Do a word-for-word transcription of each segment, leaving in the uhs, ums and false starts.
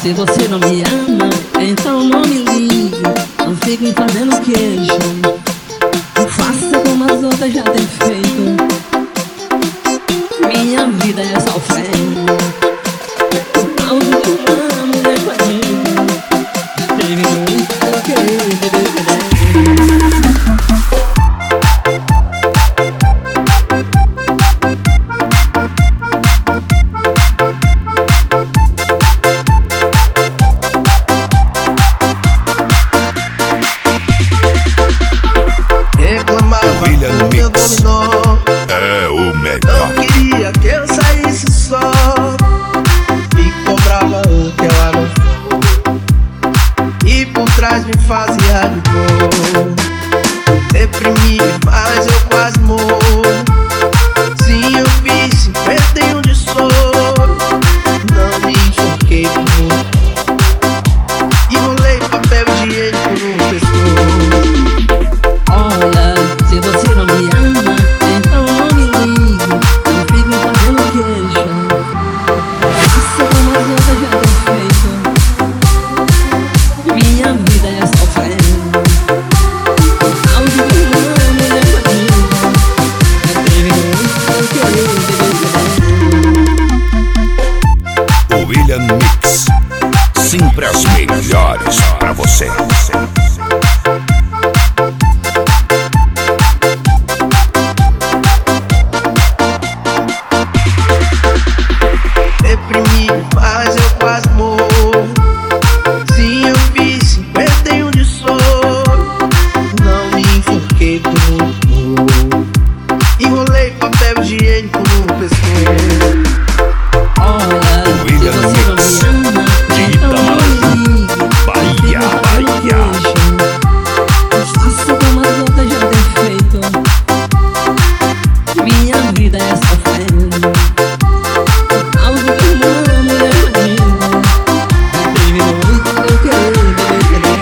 se você não me ama, então não me ligue. Não fique me fazendo queijo. Faça como as outras já têm feito. Minha vida é sofrendo. Algo que eu amo é comigo. Teve muito que eu é o melhor. Não queria que eu saísse só e cobrava o que ela não foi, e por trás me fazia de dor. Deprimi, mas eu quase morro. Sim, eu fiz cinquenta e um de soro. Não me enfoquei por muito, enrolei papel higiênico no pescoço. Olha, se você não me ama, então não me ligue. Não fique me fazendo queijo. Faça como as outras já têm feito. Minha vida é sofrendo. Algo que eu amo é comigo. É terminou, eu queria viver. O William Mix, sempre as melhores pra você. Deprimi, mas eu quase morro. Sim, eu fiz cinquenta e um de soro. Não me enforquei por muito, enrolei papel higiênico no pescoço. Olha, se William você não Mix, me ama, de então não me ligue. Bahia, Bahia. Faça como as outras já têm feito. Minha vida é sofrendo. Algo que eu amo é comigo. Terminou, eu quero viver.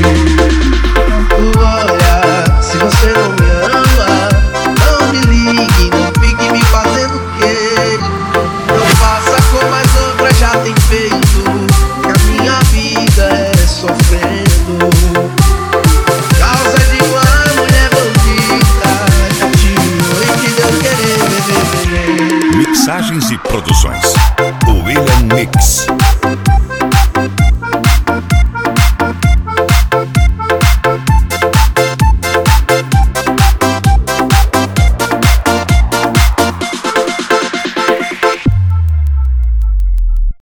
Olha, se você não me ama, não me ligue, não fique me fazendo queijo. Não faça como as outras já têm feito, que a minha vida é sofrendo. Causa de uma mulher bandida, já tive noite de eu querer beber. Mixagens e produções, o William Mix.